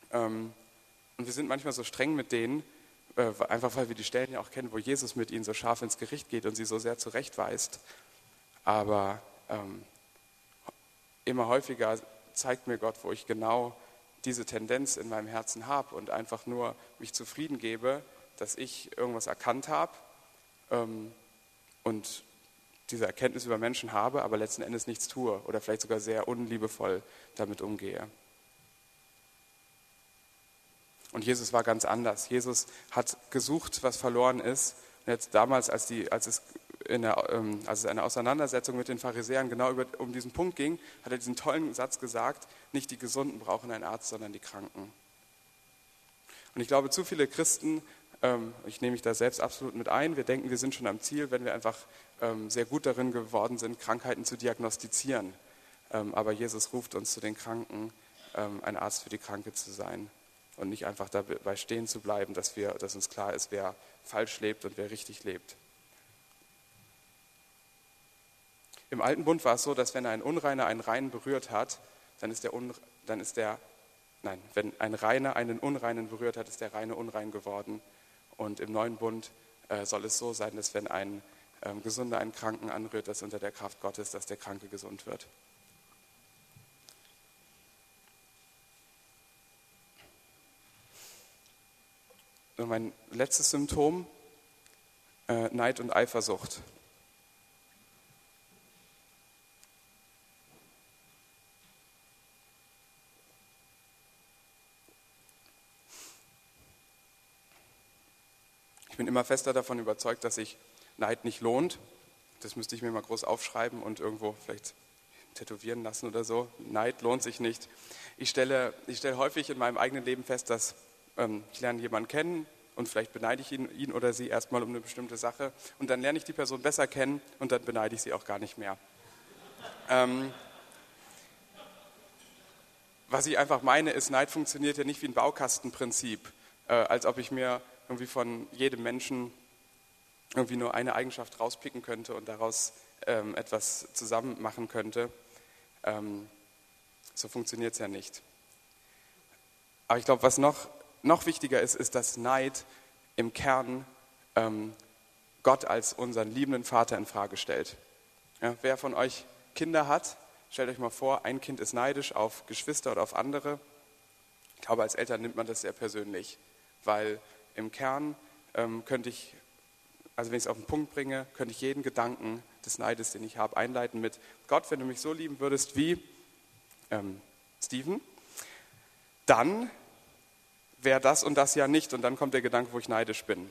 Speaker 1: Ähm, und wir sind manchmal so streng mit denen, äh, einfach weil wir die Stellen ja auch kennen, wo Jesus mit ihnen so scharf ins Gericht geht und sie so sehr zurechtweist. Aber ähm, immer häufiger zeigt mir Gott, wo ich genau diese Tendenz in meinem Herzen habe und einfach nur mich zufrieden gebe, dass ich irgendwas erkannt habe ähm, und diese Erkenntnis über Menschen habe, aber letzten Endes nichts tue oder vielleicht sogar sehr unliebevoll damit umgehe. Und Jesus war ganz anders. Jesus hat gesucht, was verloren ist. Und jetzt damals, als, die, als, es in der, ähm, als es eine Auseinandersetzung mit den Pharisäern genau über, um diesen Punkt ging, hat er diesen tollen Satz gesagt, nicht die Gesunden brauchen einen Arzt, sondern die Kranken. Und ich glaube, zu viele Christen, ähm, ich nehme mich da selbst absolut mit ein, wir denken, wir sind schon am Ziel, wenn wir einfach ähm, sehr gut darin geworden sind, Krankheiten zu diagnostizieren. Ähm, aber Jesus ruft uns zu den Kranken, ähm, ein Arzt für die Kranke zu sein. Und nicht einfach dabei stehen zu bleiben, dass, wir, dass uns klar ist, wer falsch lebt und wer richtig lebt. Im Alten Bund war es so, dass wenn ein Unreiner einen Reinen berührt hat, dann ist der, Un, dann ist der nein, wenn ein Reiner einen Unreinen berührt hat, ist der Reine unrein geworden. Und im Neuen Bund äh, soll es so sein, dass wenn ein ähm, Gesunder einen Kranken anrührt, dass unter der Kraft Gottes, dass der Kranke gesund wird. Und mein letztes Symptom, äh, Neid und Eifersucht. Ich bin immer fester davon überzeugt, dass sich Neid nicht lohnt. Das müsste ich mir mal groß aufschreiben und irgendwo vielleicht tätowieren lassen oder so. Neid lohnt sich nicht. Ich stelle, ich stelle häufig in meinem eigenen Leben fest, dass ähm, ich lerne jemanden kennen und vielleicht beneide ich ihn, ihn oder sie erstmal um eine bestimmte Sache und dann lerne ich die Person besser kennen und dann beneide ich sie auch gar nicht mehr. Ähm, was ich einfach meine, ist, Neid funktioniert ja nicht wie ein Baukastenprinzip, äh, als ob ich mir irgendwie von jedem Menschen irgendwie nur eine Eigenschaft rauspicken könnte und daraus ähm, etwas zusammen machen könnte. Ähm, so funktioniert es ja nicht. Aber ich glaube, was noch, noch wichtiger ist, ist, dass Neid im Kern ähm, Gott als unseren liebenden Vater in Frage stellt. Ja, wer von euch Kinder hat, stellt euch mal vor, ein Kind ist neidisch auf Geschwister oder auf andere. Ich glaube, als Eltern nimmt man das sehr persönlich, weil im Kern ähm, könnte ich, also wenn ich es auf den Punkt bringe, könnte ich jeden Gedanken des Neides, den ich habe, einleiten mit Gott, wenn du mich so lieben würdest wie ähm, Steven, dann wäre das und das ja nicht und dann kommt der Gedanke, wo ich neidisch bin.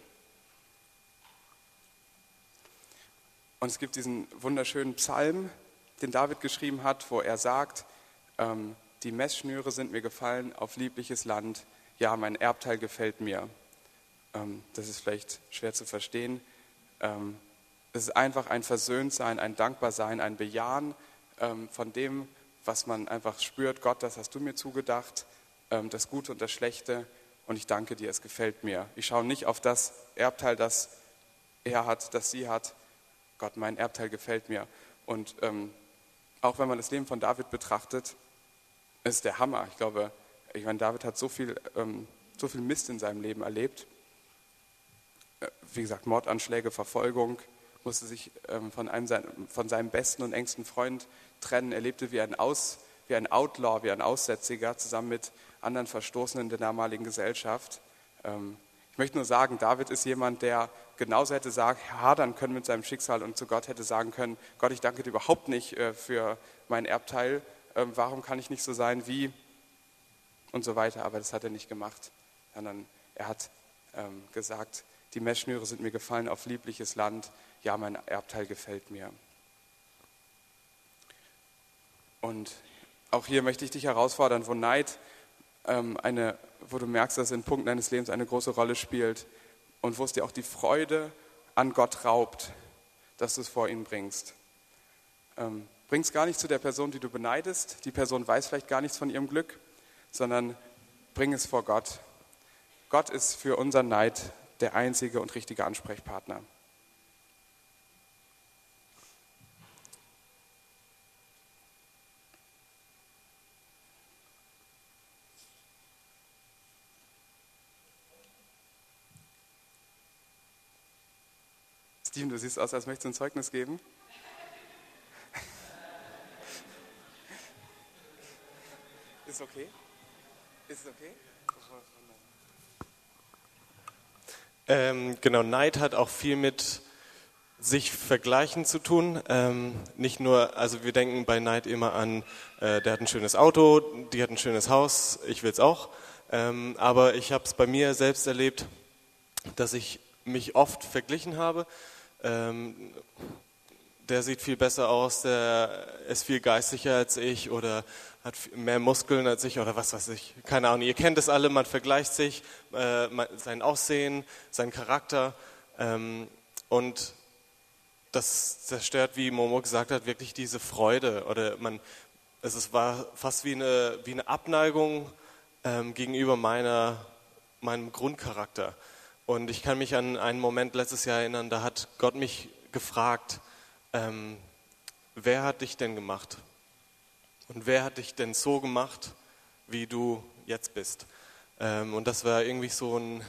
Speaker 1: Und es gibt diesen wunderschönen Psalm, den David geschrieben hat, wo er sagt, ähm, die Messschnüre sind mir gefallen auf liebliches Land, ja, mein Erbteil gefällt mir. Ähm, das ist vielleicht schwer zu verstehen. Ähm, es ist einfach ein Versöhntsein, ein Dankbarsein, ein Bejahen ähm, von dem, was man einfach spürt. Gott, das hast du mir zugedacht, ähm, das Gute und das Schlechte und ich danke dir, es gefällt mir. Ich schaue nicht auf das Erbteil, das er hat, das sie hat. Gott, mein Erbteil gefällt mir. Und ähm, auch wenn man das Leben von David betrachtet, ist der Hammer. Ich glaube, ich meine, David hat so viel, ähm, so viel Mist in seinem Leben erlebt. Äh, wie gesagt, Mordanschläge, Verfolgung, musste sich ähm, von, einem, von seinem besten und engsten Freund trennen. Er lebte wie ein, Aus, wie ein Outlaw, wie ein Aussätziger, zusammen mit anderen Verstoßenen der damaligen Gesellschaft. Ähm, ich möchte nur sagen, David ist jemand, der genauso hätte sagen, hadern können mit seinem Schicksal und zu Gott hätte sagen können, Gott, ich danke dir überhaupt nicht äh, für mein Erbteil, ähm, warum kann ich nicht so sein wie und so weiter, aber das hat er nicht gemacht, sondern er hat ähm, gesagt, die Messschnüre sind mir gefallen auf liebliches Land, ja, mein Erbteil gefällt mir. Und auch hier möchte ich dich herausfordern, wo Neid ähm, eine, wo du merkst, dass in Punkten deines Lebens eine große Rolle spielt und wo es dir auch die Freude an Gott raubt, dass du es vor ihn bringst. Ähm, bring es gar nicht zu der Person, die du beneidest. Die Person weiß vielleicht gar nichts von ihrem Glück, sondern bring es vor Gott. Gott ist für unseren Neid der einzige und richtige Ansprechpartner. Steven, du siehst aus, als möchtest du ein Zeugnis geben. Ist okay? Ist es okay?
Speaker 2: Ähm, genau, Neid hat auch viel mit sich vergleichen zu tun. Ähm, nicht nur, also wir denken bei Neid immer an, äh, der hat ein schönes Auto, die hat ein schönes Haus, ich will es auch. Ähm, aber ich habe es bei mir selbst erlebt, dass ich mich oft verglichen habe. Ähm, der sieht viel besser aus, der ist viel geistlicher als ich oder hat mehr Muskeln als ich oder was weiß ich. Keine Ahnung, ihr kennt es alle, man vergleicht sich, äh, sein Aussehen, seinen Charakter ähm, und das zerstört, wie Momo gesagt hat, wirklich diese Freude oder man, also es war fast wie eine, wie eine Abneigung ähm, gegenüber meiner, meinem Grundcharakter. Und ich kann mich an einen Moment letztes Jahr erinnern, da hat Gott mich gefragt, ähm, wer hat dich denn gemacht? Und wer hat dich denn so gemacht, wie du jetzt bist? Ähm, und das war irgendwie so ein,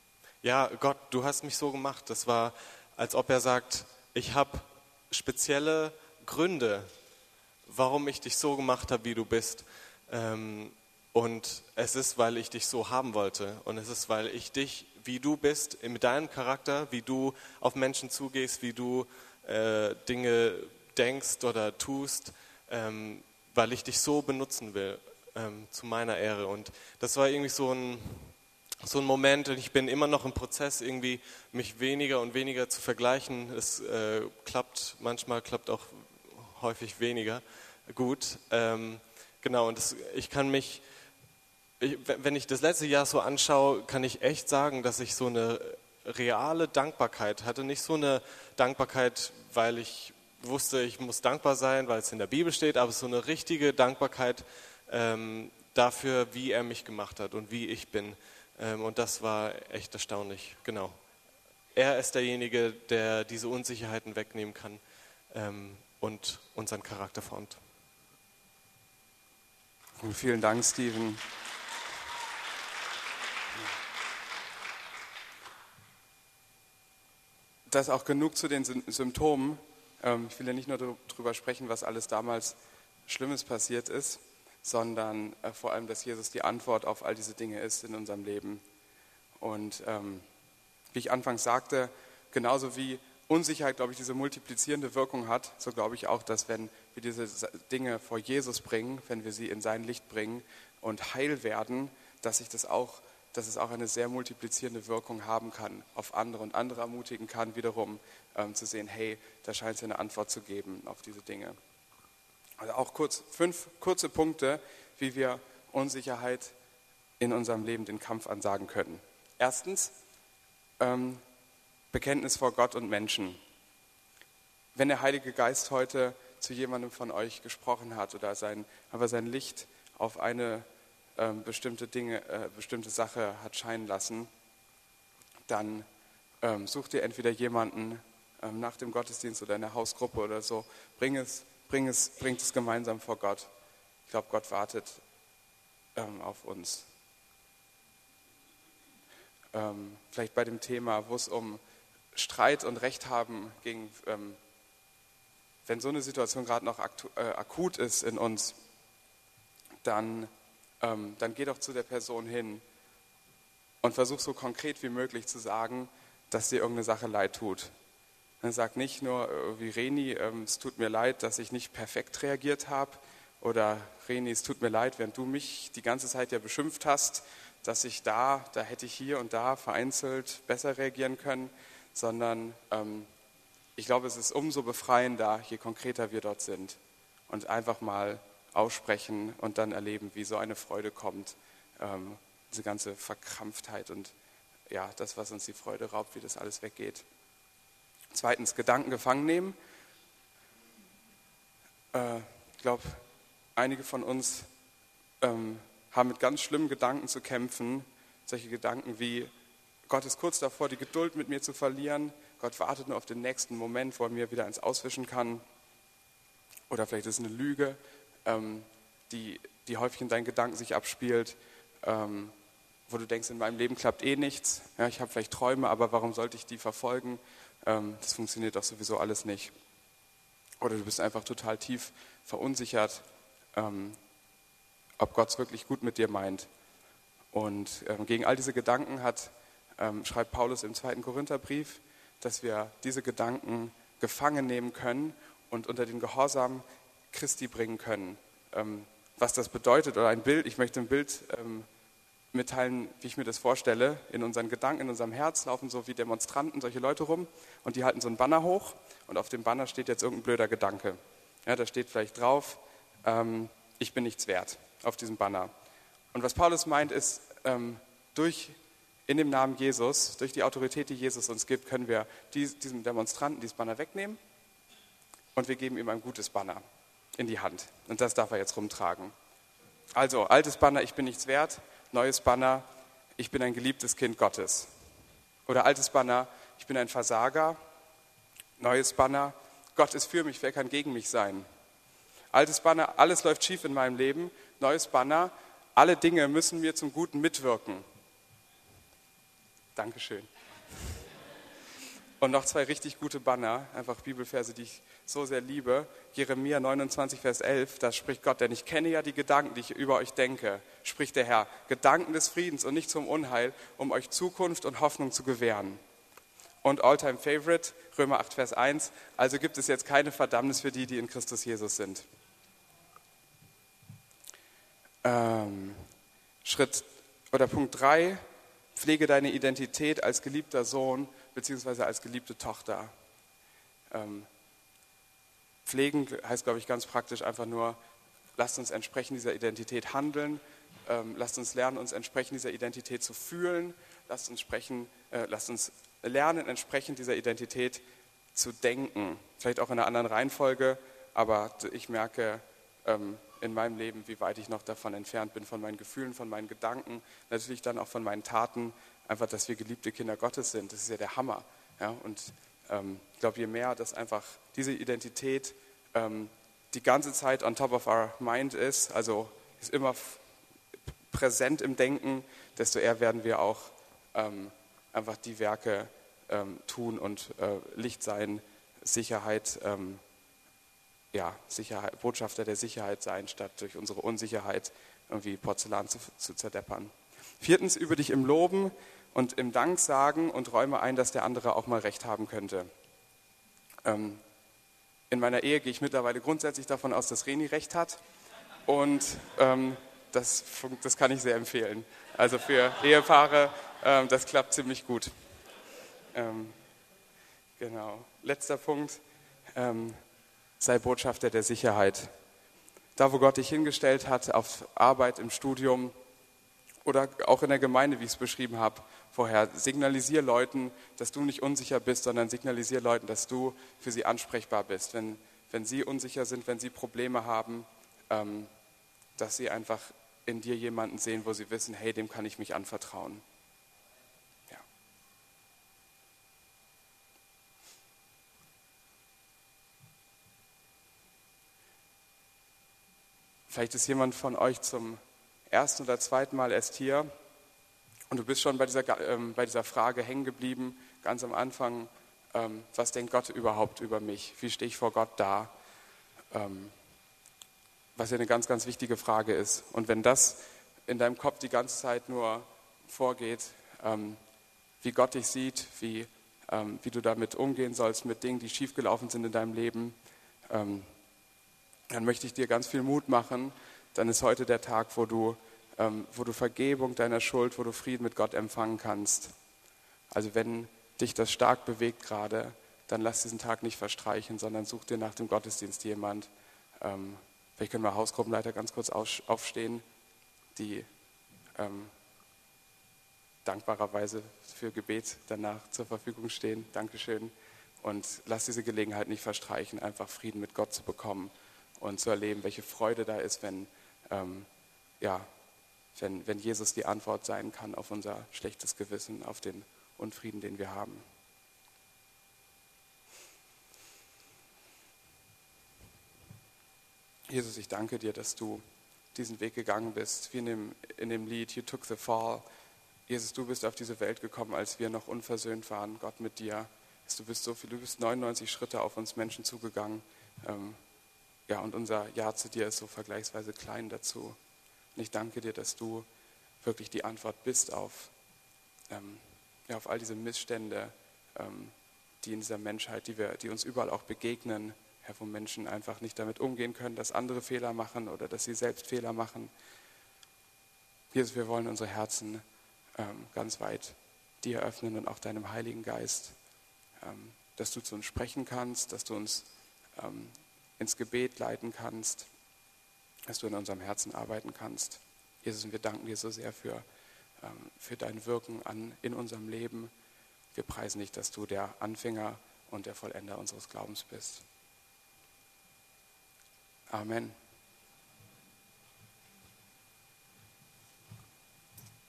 Speaker 2: ja Gott, du hast mich so gemacht. Das war, als ob er sagt, ich habe spezielle Gründe, warum ich dich so gemacht habe, wie du bist. Ähm, und es ist, weil ich dich so haben wollte. Und es ist, weil ich dich, wie du bist, mit deinem Charakter, wie du auf Menschen zugehst, wie du äh, Dinge denkst oder tust, ähm, weil ich dich so benutzen will, ähm, zu meiner Ehre. Und das war irgendwie so ein, so ein Moment, und ich bin immer noch im Prozess, irgendwie mich weniger und weniger zu vergleichen. Es äh, klappt, manchmal klappt auch häufig weniger gut. Ähm, genau, und das, ich kann mich, ich, wenn ich das letzte Jahr so anschaue, kann ich echt sagen, dass ich so eine reale Dankbarkeit hatte. Nicht so eine Dankbarkeit, weil ich wusste, ich muss dankbar sein, weil es in der Bibel steht, aber so eine richtige Dankbarkeit ähm, dafür, wie er mich gemacht hat und wie ich bin. Ähm, und das war echt erstaunlich, genau. Er ist derjenige, der diese Unsicherheiten wegnehmen kann ähm, und unseren Charakter formt.
Speaker 1: Und vielen Dank, Steven. Das auch genug zu den Symptomen. Ich will ja nicht nur darüber sprechen, was alles damals Schlimmes passiert ist, sondern vor allem, dass Jesus die Antwort auf all diese Dinge ist in unserem Leben. Und ähm, wie ich anfangs sagte, genauso wie Unsicherheit, glaube ich, diese multiplizierende Wirkung hat, so glaube ich auch, dass wenn wir diese Dinge vor Jesus bringen, wenn wir sie in sein Licht bringen und heil werden, dass sich das auch dass es auch eine sehr multiplizierende Wirkung haben kann auf andere und andere ermutigen kann, wiederum ähm, zu sehen, hey, da scheint es eine Antwort zu geben auf diese Dinge. Also auch kurz, fünf kurze Punkte, wie wir Unsicherheit in unserem Leben den Kampf ansagen können. Erstens, ähm, Bekenntnis vor Gott und Menschen. Wenn der Heilige Geist heute zu jemandem von euch gesprochen hat oder sein, aber sein Licht auf eine ähm, bestimmte Dinge, äh, bestimmte Sache hat scheinen lassen, dann ähm, sucht ihr entweder jemanden ähm, nach dem Gottesdienst oder in der Hausgruppe oder so, bring es, bring es, bringt es gemeinsam vor Gott. Ich glaube, Gott wartet ähm, auf uns. Ähm, vielleicht bei dem Thema, wo es um Streit und Recht haben ging, ähm, wenn so eine Situation gerade noch aktu- äh, akut ist in uns, dann Ähm, dann geh doch zu der Person hin und versuch so konkret wie möglich zu sagen, dass dir irgendeine Sache leid tut. Dann sag nicht nur äh, wie Reni, ähm, es tut mir leid, dass ich nicht perfekt reagiert habe, oder Reni, es tut mir leid, während du mich die ganze Zeit ja beschimpft hast, dass ich da, da hätte ich hier und da vereinzelt besser reagieren können, sondern ähm, ich glaube, es ist umso befreiender, je konkreter wir dort sind und einfach mal aussprechen und dann erleben, wie so eine Freude kommt, ähm, diese ganze Verkrampftheit und ja, das, was uns die Freude raubt, wie das alles weggeht. Zweitens, Gedanken gefangen nehmen. Äh, ich glaube, einige von uns ähm, haben mit ganz schlimmen Gedanken zu kämpfen, solche Gedanken wie, Gott ist kurz davor, die Geduld mit mir zu verlieren, Gott wartet nur auf den nächsten Moment, wo er mir wieder eins auswischen kann, oder vielleicht ist es eine Lüge, Die, die häufig in deinen Gedanken sich abspielt, ähm, wo du denkst, in meinem Leben klappt eh nichts. Ja, ich habe vielleicht Träume, aber warum sollte ich die verfolgen? ähm, das funktioniert doch sowieso alles nicht. Oder du bist einfach total tief verunsichert, ähm, ob Gott es wirklich gut mit dir meint. Und ähm, gegen all diese Gedanken hat, ähm, schreibt Paulus im zweiten Korintherbrief, dass wir diese Gedanken gefangen nehmen können und unter den Gehorsam Christi bringen können. Ähm, was das bedeutet, oder ein Bild, ich möchte ein Bild ähm, mitteilen, wie ich mir das vorstelle. In unseren Gedanken, in unserem Herz laufen so wie Demonstranten solche Leute rum und die halten so einen Banner hoch und auf dem Banner steht jetzt irgendein blöder Gedanke. Ja, da steht vielleicht drauf, ähm, ich bin nichts wert, auf diesem Banner. Und was Paulus meint ist, ähm, durch, in dem Namen Jesus, durch die Autorität, die Jesus uns gibt, können wir dies, diesem Demonstranten dieses Banner wegnehmen und wir geben ihm ein gutes Banner in die Hand. Und das darf er jetzt rumtragen. Also, altes Banner, ich bin nichts wert. Neues Banner, ich bin ein geliebtes Kind Gottes. Oder altes Banner, ich bin ein Versager. Neues Banner, Gott ist für mich, wer kann gegen mich sein? Altes Banner, alles läuft schief in meinem Leben. Neues Banner, alle Dinge müssen mir zum Guten mitwirken. Dankeschön. Und noch zwei richtig gute Banner, einfach Bibelverse, die ich so sehr liebe. Jeremia neunundzwanzig, Vers elf, da spricht Gott, denn ich kenne ja die Gedanken, die ich über euch denke, spricht der Herr. Gedanken des Friedens und nicht zum Unheil, um euch Zukunft und Hoffnung zu gewähren. Und Alltime Favorite, Römer acht, Vers eins, also gibt es jetzt keine Verdammnis für die, die in Christus Jesus sind. Ähm, Schritt oder Punkt drei, pflege deine Identität als geliebter Sohn beziehungsweise als geliebte Tochter. Ähm, pflegen heißt, glaube ich, ganz praktisch einfach nur, lasst uns entsprechend dieser Identität handeln, ähm, lasst uns lernen, uns entsprechend dieser Identität zu fühlen, lasst uns, sprechen, äh, lasst uns lernen, entsprechend dieser Identität zu denken. Vielleicht auch in einer anderen Reihenfolge, aber ich merke ähm, in meinem Leben, wie weit ich noch davon entfernt bin, von meinen Gefühlen, von meinen Gedanken, natürlich dann auch von meinen Taten, einfach, dass wir geliebte Kinder Gottes sind. Das ist ja der Hammer. Ja? Und ähm, ich glaube, je mehr das einfach diese Identität ähm, die ganze Zeit on top of our mind ist, also ist immer f- präsent im Denken, desto eher werden wir auch ähm, einfach die Werke ähm, tun und äh, Licht sein, Sicherheit, ähm, ja, Sicherheit, Botschafter der Sicherheit sein, statt durch unsere Unsicherheit irgendwie Porzellan zu, zu zerdeppern. Viertens, übe dich im Loben und im Dank sagen und räume ein, dass der andere auch mal recht haben könnte. Ähm, in meiner Ehe gehe ich mittlerweile grundsätzlich davon aus, dass Reni recht hat und ähm, das, das kann ich sehr empfehlen. Also für Ehepaare, ähm, das klappt ziemlich gut. Ähm, genau. Letzter Punkt, ähm, sei Botschafter der Sicherheit. Da, wo Gott dich hingestellt hat, auf Arbeit, im Studium oder auch in der Gemeinde, wie ich es beschrieben habe vorher, signalisier Leuten, dass du nicht unsicher bist, sondern signalisier Leuten, dass du für sie ansprechbar bist. Wenn, wenn sie unsicher sind, wenn sie Probleme haben, ähm, dass sie einfach in dir jemanden sehen, wo sie wissen, hey, dem kann ich mich anvertrauen. Ja. Vielleicht ist jemand von euch zum ersten oder zweiten Mal erst hier und du bist schon bei dieser, ähm, bei dieser Frage hängen geblieben, ganz am Anfang, ähm, was denkt Gott überhaupt über mich? Wie stehe ich vor Gott da? Ähm, was ja eine ganz, ganz wichtige Frage ist. Und wenn das in deinem Kopf die ganze Zeit nur vorgeht, ähm, wie Gott dich sieht, wie, ähm, wie du damit umgehen sollst mit Dingen, die schiefgelaufen sind in deinem Leben, ähm, dann möchte ich dir ganz viel Mut machen. Dann ist heute der Tag, wo du, ähm, wo du Vergebung deiner Schuld, wo du Frieden mit Gott empfangen kannst. Also wenn dich das stark bewegt gerade, dann lass diesen Tag nicht verstreichen, sondern such dir nach dem Gottesdienst jemand. Ähm, vielleicht können wir Hausgruppenleiter ganz kurz aufstehen, die ähm, dankbarerweise für Gebet danach zur Verfügung stehen. Dankeschön. Und lass diese Gelegenheit nicht verstreichen, einfach Frieden mit Gott zu bekommen und zu erleben, welche Freude da ist, wenn, ähm, ja, wenn, wenn Jesus die Antwort sein kann auf unser schlechtes Gewissen, auf den Unfrieden, den wir haben. Jesus, ich danke dir, dass du diesen Weg gegangen bist, wie in dem, in dem Lied You Took the Fall. Jesus, du bist auf diese Welt gekommen, als wir noch unversöhnt waren, Gott mit dir. Du bist so viel, du bist neunundneunzig Schritte auf uns Menschen zugegangen. Ähm, ja, und unser Ja zu dir ist so vergleichsweise klein dazu. Und ich danke dir, dass du wirklich die Antwort bist auf, ähm, ja, auf all diese Missstände, ähm, die in dieser Menschheit, die, wir, die uns überall auch begegnen, ja, wo Menschen einfach nicht damit umgehen können, dass andere Fehler machen oder dass sie selbst Fehler machen. Jesus, wir wollen unsere Herzen ähm, ganz weit dir öffnen und auch deinem Heiligen Geist, ähm, dass du zu uns sprechen kannst, dass du uns ähm, ins Gebet leiten kannst, dass du in unserem Herzen arbeiten kannst. Jesus, und wir danken dir so sehr für, ähm, für dein Wirken an, in unserem Leben. Wir preisen dich, dass du der Anfänger und der Vollender unseres Glaubens bist. Amen.